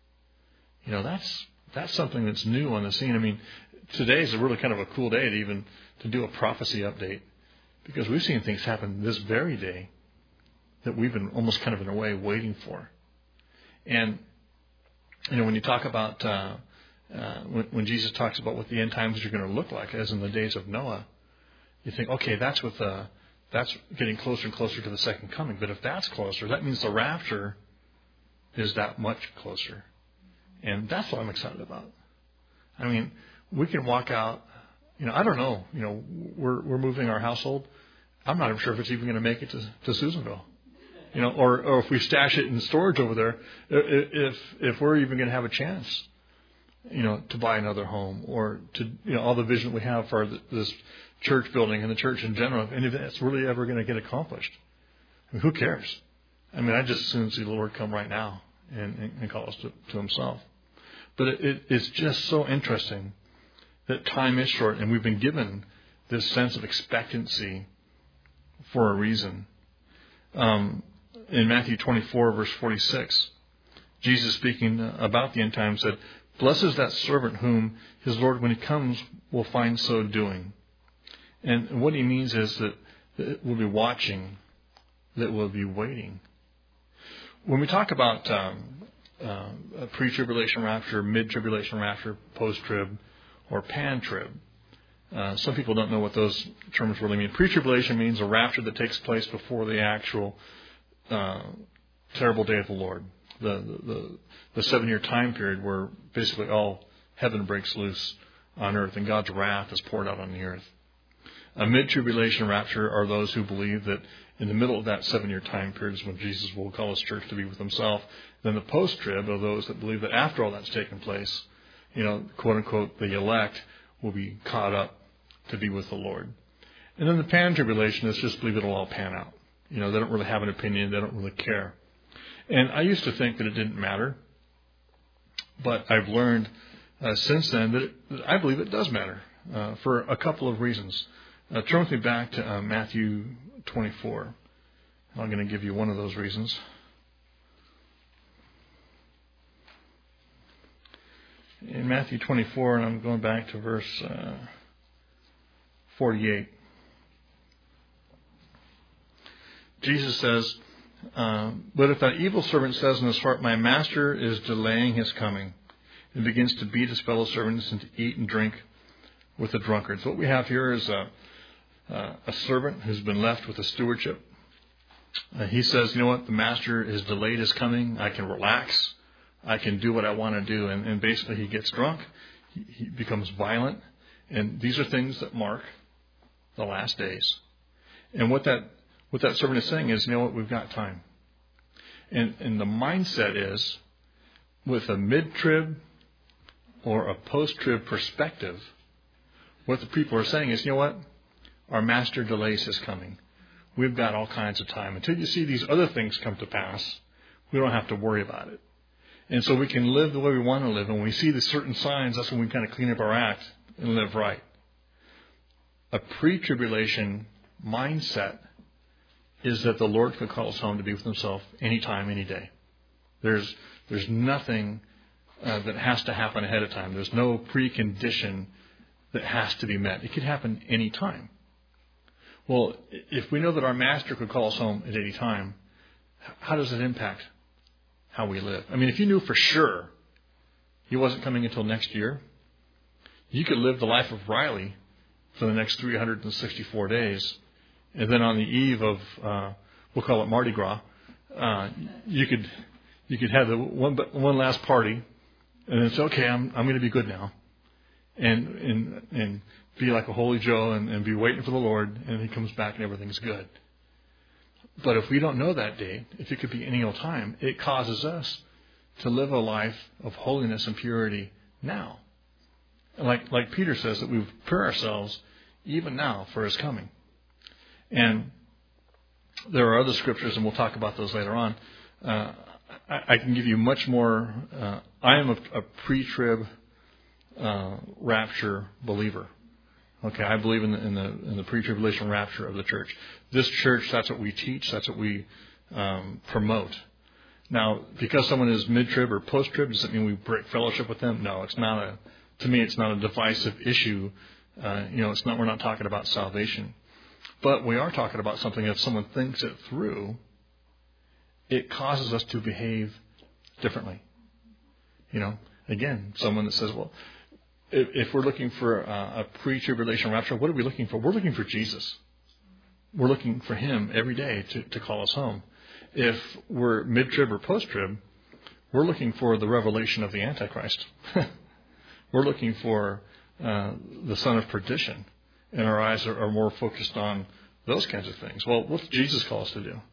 You know, that's that's something that's new on the scene. I mean, today is a really kind of a cool day to even to do a prophecy update, because we've seen things happen this very day that we've been almost kind of in a way waiting for. And, you know, when you talk about, uh, uh, when, when Jesus talks about what the end times are going to look like, as in the days of Noah, you think, okay, that's with uh, that's getting closer and closer to the second coming. But if that's closer, that means the rapture is that much closer. And that's what I'm excited about. I mean, we can walk out, you know, I don't know, you know, we're we're moving our household. I'm not even sure if it's even going to make it to, to Susanville. You know, or, or if we stash it in storage over there, if if we're even going to have a chance, you know, to buy another home, or to, you know, all the vision we have for this church building and the church in general, and if that's really ever going to get accomplished. I mean, who cares? I mean, I just as soon see the Lord come right now and, and, and call us to, to himself. But it, it, it's just so interesting that time is short, and we've been given this sense of expectancy for a reason. Um, in Matthew twenty-four, verse forty-six, Jesus, speaking about the end times, said, "Blessed is that servant whom his Lord, when he comes, will find so doing." And what he means is that, that we'll be watching, that we'll be waiting. When we talk about um, uh, pre-tribulation rapture, mid-tribulation rapture, post-trib, or pan-trib, uh, some people don't know what those terms really mean. Pre-tribulation means a rapture that takes place before the actual uh, terrible day of the Lord, the, the, the, the seven-year time period where basically all heaven breaks loose on earth and God's wrath is poured out on the earth. A mid-tribulation rapture are those who believe that in the middle of that seven-year time period is when Jesus will call his church to be with himself. Then the post-trib are those that believe that after all that's taken place, you know, quote-unquote, the elect will be caught up to be with the Lord. And then the pan-tribulationists just believe it'll all pan out. You know, they don't really have an opinion. They don't really care. And I used to think that it didn't matter. But I've learned uh, since then that, it, that I believe it does matter uh, for a couple of reasons. Uh, turn with me back to uh, Matthew twenty-four. I'm going to give you one of those reasons. In Matthew twenty-four, and I'm going back to verse uh, forty-eight. Jesus says, uh, "But if that evil servant says in his heart, 'My master is delaying his coming,' and begins to beat his fellow servants and to eat and drink with the drunkards." What we have here is a, uh, a servant who's been left with a stewardship. Uh, he says, you know what, the master has delayed his coming. I can relax. I can do what I want to do. And, and basically he gets drunk. He, he becomes violent. And these are things that mark the last days. And what that what that servant is saying is, you know what, we've got time. And, and the mindset is, with a mid-trib or a post-trib perspective, what the people are saying is, you know what, our master delays his coming. We've got all kinds of time. Until you see these other things come to pass, we don't have to worry about it. And so we can live the way we want to live. And when we see the certain signs, that's when we kind of clean up our act and live right. A pre-tribulation mindset is that the Lord could call us home to be with himself anytime, any day. There's there's nothing uh, that has to happen ahead of time. There's no precondition that has to be met. It could happen any time. Well, if we know that our Master could call us home at any time, how does it impact how we live? I mean, if you knew for sure he wasn't coming until next year, you could live the life of Riley for the next three hundred sixty-four days. And then on the eve of, uh, we'll call it Mardi Gras, uh, you could you could have the one one last party, and then say, okay, I'm I'm going to be good now, and and and be like a holy Joe and, and be waiting for the Lord, and he comes back and everything's good. But if we don't know that day, if it could be any old time, it causes us to live a life of holiness and purity now. Like like Peter says, that we prepare ourselves even now for his coming. And there are other scriptures, and we'll talk about those later on. Uh, I, I can give you much more. Uh, I am a, a pre-trib uh, rapture believer. Okay, I believe in the, in the in the pre-tribulation rapture of the church. This church, that's what we teach. That's what we um, promote. Now, because someone is mid-trib or post-trib, does it mean we break fellowship with them? No, it's not a. To me, it's not a divisive issue. Uh, you know, it's not. We're not talking about salvation. But we are talking about something, if someone thinks it through, it causes us to behave differently. You know, again, someone that says, well, if, if we're looking for a, a pre-tribulation rapture, what are we looking for? We're looking for Jesus. We're looking for him every day to, to call us home. If we're mid-trib or post-trib, we're looking for the revelation of the Antichrist. We're looking for uh, the son of perdition. And our eyes are, are more focused on those kinds of things. Well, what's Jesus call us to do?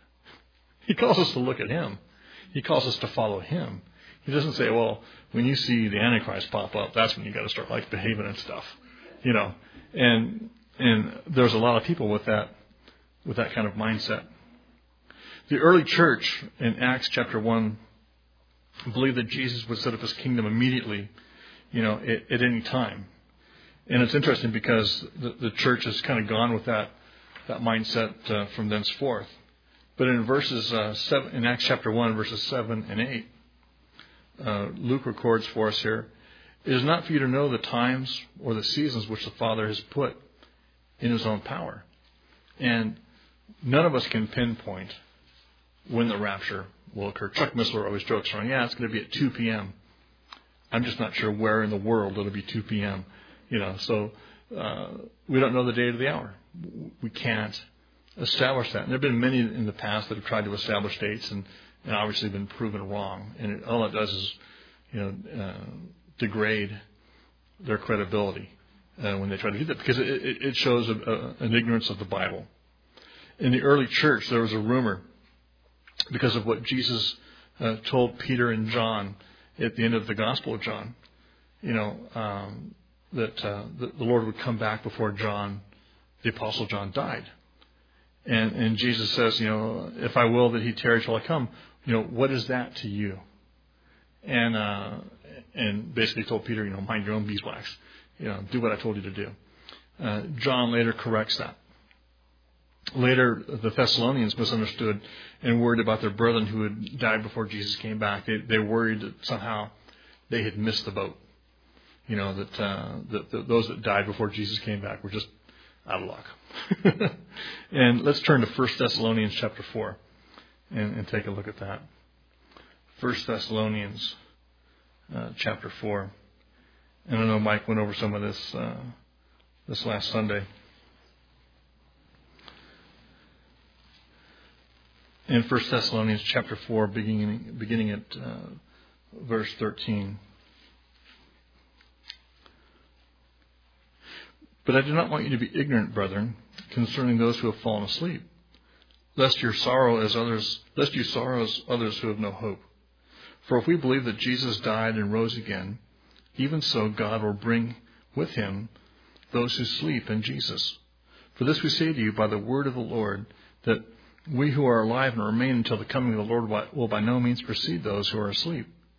He calls us to look at him. He calls us to follow him. He doesn't say, well, when you see the Antichrist pop up, that's when you got to start like behaving and stuff. You know, and and there's a lot of people with that with that kind of mindset. The early church in Acts chapter one believed that Jesus would set up his kingdom immediately, you know, at, at any time. And it's interesting because the, the church has kind of gone with that that mindset uh, from thenceforth. But in verses uh, seven, in Acts chapter one, verses seven and eight, uh, Luke records for us here: "It is not for you to know the times or the seasons which the Father has put in his own power." And none of us can pinpoint when the rapture will occur. Chuck Missler always jokes around, "Yeah, it's going to be at two p.m. I'm just not sure where in the world it'll be two p.m. You know, so uh, we don't know the date of the hour. We can't establish that. And there have been many in the past that have tried to establish dates and, and obviously been proven wrong. And it, all it does is, you know, uh, degrade their credibility uh, when they try to do that, because it, it, it shows a, a, an ignorance of the Bible. In the early church, there was a rumor because of what Jesus uh, told Peter and John at the end of the Gospel of John. You know. Um, that uh, the, the Lord would come back before John, the Apostle John, died. And and Jesus says, you know, if I will that he tarry till I come, you know, what is that to you? And uh, and basically told Peter, you know, mind your own beeswax. You know, do what I told you to do. Uh, John later corrects that. Later, the Thessalonians misunderstood and worried about their brethren who had died before Jesus came back. They, they worried that somehow they had missed the boat. You know, that, uh, that, that those that died before Jesus came back were just out of luck. And let's turn to First Thessalonians chapter four and, and take a look at that. First Thessalonians uh, chapter four. And I know Mike went over some of this uh, this last Sunday. In First Thessalonians chapter four, beginning, beginning at uh, verse thirteen. "But I do not want you to be ignorant, brethren, concerning those who have fallen asleep, lest your sorrow as others, lest you sorrow as others who have no hope. For if we believe that Jesus died and rose again, even so God will bring with him those who sleep in Jesus. For this we say to you by the word of the Lord, that we who are alive and remain until the coming of the Lord will by no means precede those who are asleep.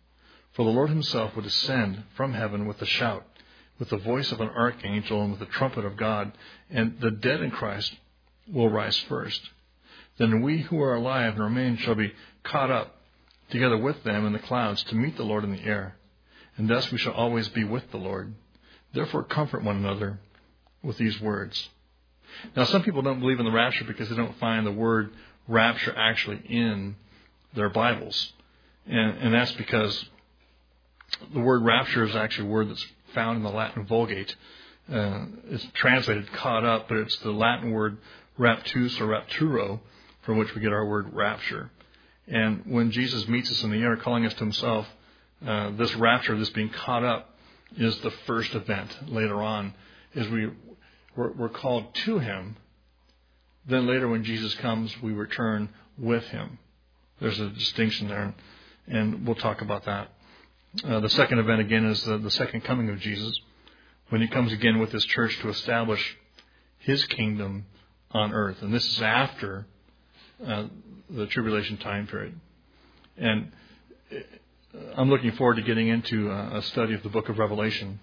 For the Lord himself will descend from heaven with a shout, with the voice of an archangel, and with the trumpet of God, and the dead in Christ will rise first. Then we who are alive and remain shall be caught up together with them in the clouds to meet the Lord in the air. And thus we shall always be with the Lord. Therefore comfort one another with these words. Now some people don't believe in the rapture because they don't find the word rapture actually in their Bibles. And, and that's because the word rapture is actually a word that's found in the Latin Vulgate. Uh, it's translated caught up, but it's the Latin word raptus or rapturo, from which we get our word rapture. And when Jesus meets us in the air, calling us to himself, uh, this rapture, this being caught up, is the first event. Later on, as we, we're, we're called to him, then later when Jesus comes, we return with him. There's a distinction there, and we'll talk about that. Uh, the second event, again, is the, the second coming of Jesus, when he comes again with his church to establish his kingdom on earth. And this is after uh, the tribulation time period. And I'm looking forward to getting into a study of the book of Revelation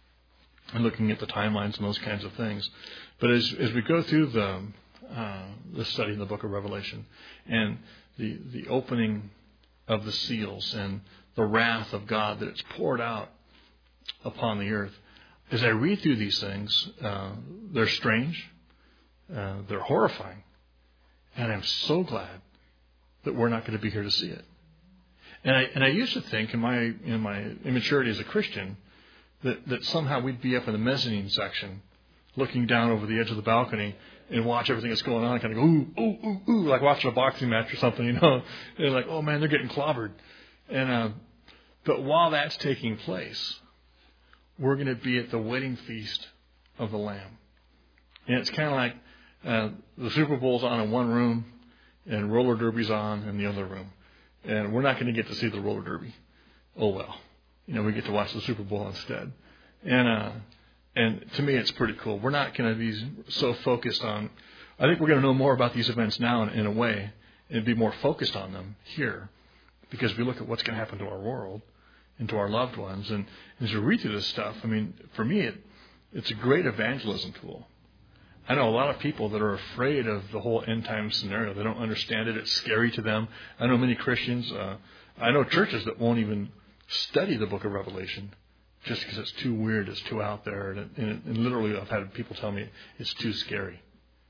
and looking at the timelines and those kinds of things. But as, as we go through the, uh, the study of the book of Revelation and the, the opening of the seals and the wrath of God that it's poured out upon the earth, as I read through these things, uh, they're strange, uh, they're horrifying, and I'm so glad that we're not going to be here to see it. And I and I used to think in my in my immaturity as a Christian that, that somehow we'd be up in the mezzanine section, looking down over the edge of the balcony and watch everything that's going on, and kind of go ooh ooh ooh ooh, like watching a boxing match or something, you know, and like, oh man, they're getting clobbered. And uh, but while that's taking place, we're going to be at the wedding feast of the Lamb. And it's kind of like uh, the Super Bowl's on in one room and roller derby's on in the other room. And we're not going to get to see the roller derby. Oh, well. You know, we get to watch the Super Bowl instead. And uh, and to me, it's pretty cool. We're not going to be so focused on... I think we're going to know more about these events now in, in a way and be more focused on them here because we look at what's going to happen to our world and to our loved ones. And as you read through this stuff, I mean, for me, it, it's a great evangelism tool. I know a lot of people that are afraid of the whole end time scenario. They don't understand it. It's scary to them. I know many Christians. Uh, I know churches that won't even study the book of Revelation just because it's too weird. It's too out there. And, it, and, it, and literally I've had people tell me it's too scary.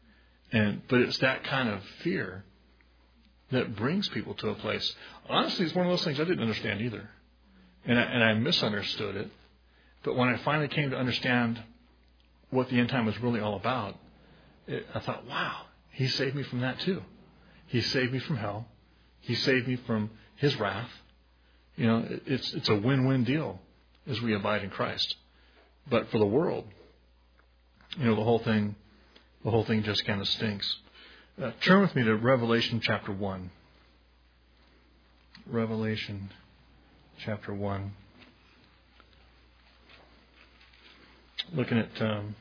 And But it's that kind of fear that brings people to a place. Honestly, it's one of those things I didn't understand either. And I, and I misunderstood it. But when I finally came to understand what the end time was really all about, it, I thought, wow, he saved me from that too. He saved me from hell. He saved me from his wrath. You know, it, it's it's a win-win deal as we abide in Christ. But for the world, you know, the whole thing, the whole thing just kind of stinks. Uh, turn with me to Revelation chapter one. Revelation chapter one. Looking at um,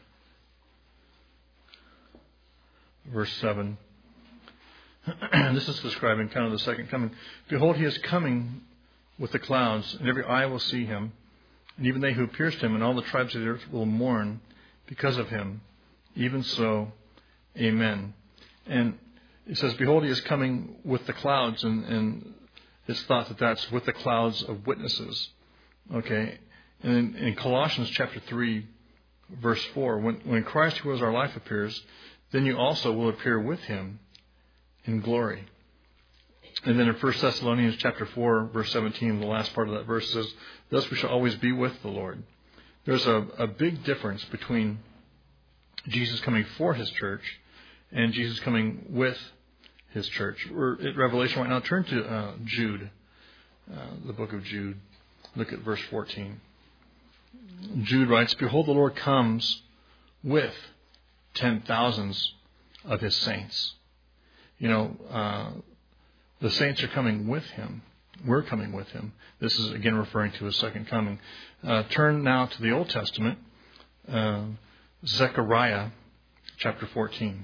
verse seven. This is describing kind of the second coming. Behold, he is coming with the clouds, and every eye will see him, and even they who pierced him, and all the tribes of the earth will mourn because of him. Even so, amen. And it says, behold, he is coming with the clouds, and, and it's thought that that's with the clouds of witnesses. Okay? And in, in Colossians chapter three, verse four, when, when Christ, who is our life, appears, then you also will appear with him in glory. And then in First Thessalonians chapter four, verse seventeen, the last part of that verse says, thus we shall always be with the Lord. There's a, a big difference between Jesus coming for his church and Jesus coming with his church. We're at Revelation right now. Turn to uh, Jude, uh, the book of Jude. Look at verse fourteen. Jude writes, behold, the Lord comes with ten thousands of his saints. You know, uh, the saints are coming with him. We're coming with him. This is, again, referring to his second coming. Uh, turn now to the Old Testament, uh, Zechariah chapter fourteen.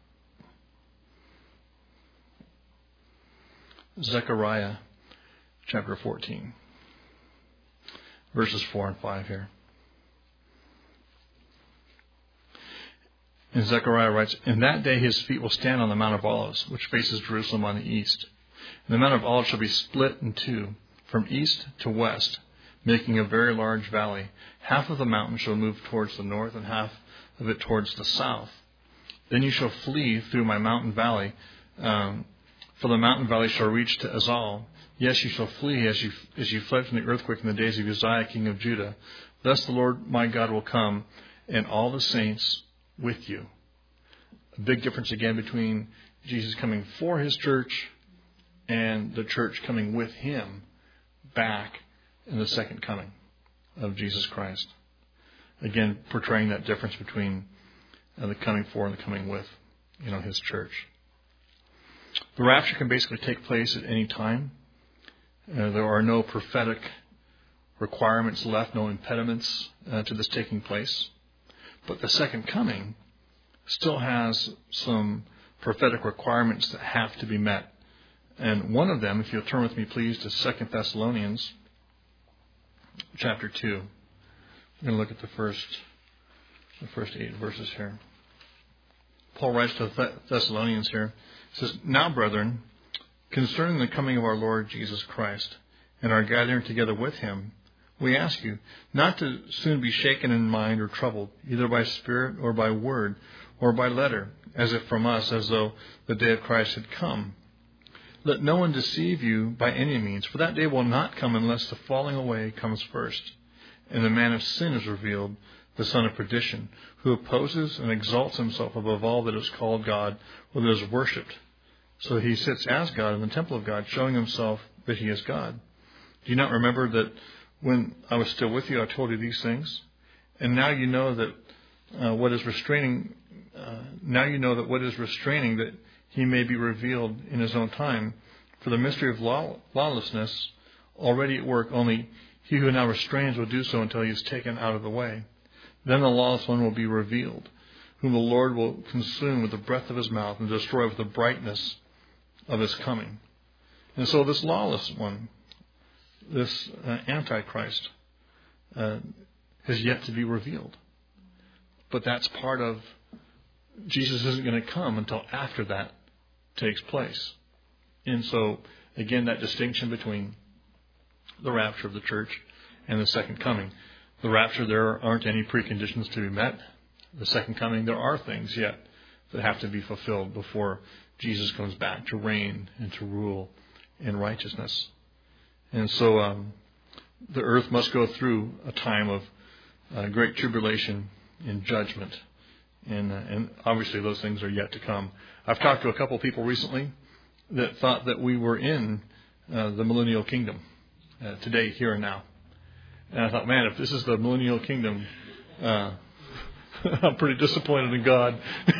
Zechariah chapter fourteen, verses four and five here. And Zechariah writes, "In that day his feet will stand on the Mount of Olives, which faces Jerusalem on the east. And the Mount of Olives shall be split in two, from east to west, making a very large valley. Half of the mountain shall move towards the north, and half of it towards the south. Then you shall flee through my mountain valley, um, for the mountain valley shall reach to Azal. Yes, you shall flee as you as you fled from the earthquake in the days of Uzziah, king of Judah. Thus the Lord my God will come, and all the saints with you." A big difference again between Jesus coming for his church and the church coming with him back in the second coming of Jesus Christ. Again, portraying that difference between uh, the coming for and the coming with, you know, his church. The rapture can basically take place at any time. Uh, there are no prophetic requirements left, no impediments uh, to this taking place. But the second coming still has some prophetic requirements that have to be met. And one of them, if you'll turn with me please to Second Thessalonians chapter two. We're going to look at the first the first eight verses here. Paul writes to the Thessalonians here. He says, "Now, brethren, concerning the coming of our Lord Jesus Christ and our gathering together with him, we ask you not to soon be shaken in mind or troubled, either by spirit or by word or by letter, as if from us, as though the day of Christ had come. Let no one deceive you by any means, for that day will not come unless the falling away comes first, and the man of sin is revealed, the son of perdition, who opposes and exalts himself above all that is called God or that is worshipped. So he sits as God in the temple of God, showing himself that he is God. Do you not remember that when I was still with you, I told you these things? And now you know that uh, what is restraining, uh, now you know that what is restraining, that he may be revealed in his own time. For the mystery of law, lawlessness already at work, only he who now restrains will do so until he is taken out of the way. Then the lawless one will be revealed, whom the Lord will consume with the breath of his mouth and destroy with the brightness of his coming." And so this lawless one, this uh, Antichrist, uh, has yet to be revealed. But that's part of, Jesus isn't going to come until after that takes place. And so, again, that distinction between the rapture of the church and the second coming. The rapture, there aren't any preconditions to be met. The second coming, there are things yet that have to be fulfilled before Jesus comes back to reign and to rule in righteousness. And so um, the earth must go through a time of uh, great tribulation and judgment. And, uh, and obviously those things are yet to come. I've talked to a couple of people recently that thought that we were in uh, the millennial kingdom uh, today, here and now. And I thought, man, if this is the millennial kingdom, uh, I'm pretty disappointed in God.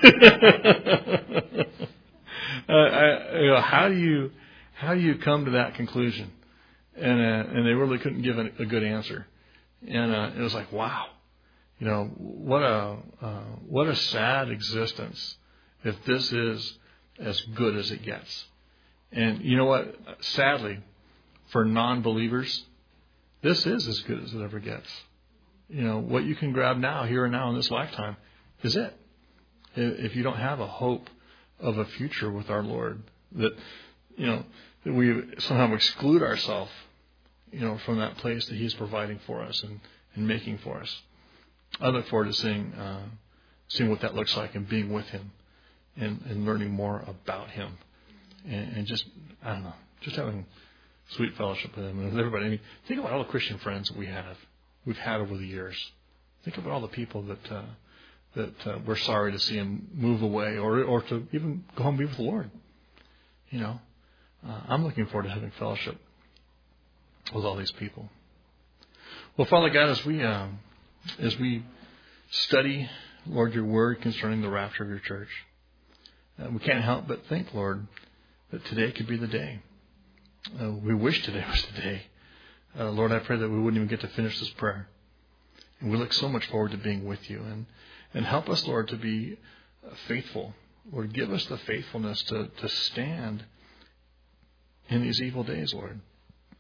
uh, I, you know, how do you how do you come to that conclusion? And uh, and they really couldn't give a, a good answer. And uh, it was like, wow, you know, what a uh, what a sad existence if this is as good as it gets. And you know what? Sadly, for non-believers, this is as good as it ever gets. You know, what you can grab now, here and now in this lifetime, is it. If you don't have a hope of a future with our Lord, that, you know, that we somehow exclude ourselves, you know, from that place that He's providing for us and, and making for us. I look forward to seeing uh, seeing what that looks like and being with Him and, and learning more about Him and, and just, I don't know, just having sweet fellowship with Him and with everybody. I mean, think about all the Christian friends that we have, we've had over the years. Think about all the people that uh, that uh, we're sorry to see Him move away, or or to even go home and be with the Lord. You know, uh, I'm looking forward to having fellowship with all these people. Well, Father God, as we uh, as we study, Lord, Your Word concerning the rapture of Your church, uh, we can't help but think, Lord, that today could be the day. Uh, we wish today was the day. Uh, Lord, I pray that we wouldn't even get to finish this prayer. And we look so much forward to being with You. And, and help us, Lord, to be faithful. Lord, give us the faithfulness to, to stand in these evil days, Lord.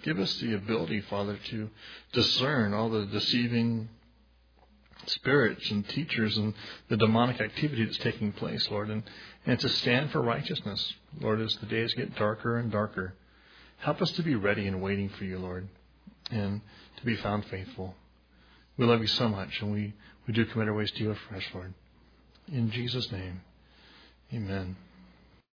Give us the ability, Father, to discern all the deceiving spirits and teachers and the demonic activity that's taking place, Lord, and, and to stand for righteousness, Lord, as the days get darker and darker. Help us to be ready and waiting for you, Lord, and to be found faithful. We love you so much, and we, we do commit our ways to you afresh, Lord. In Jesus' name, amen.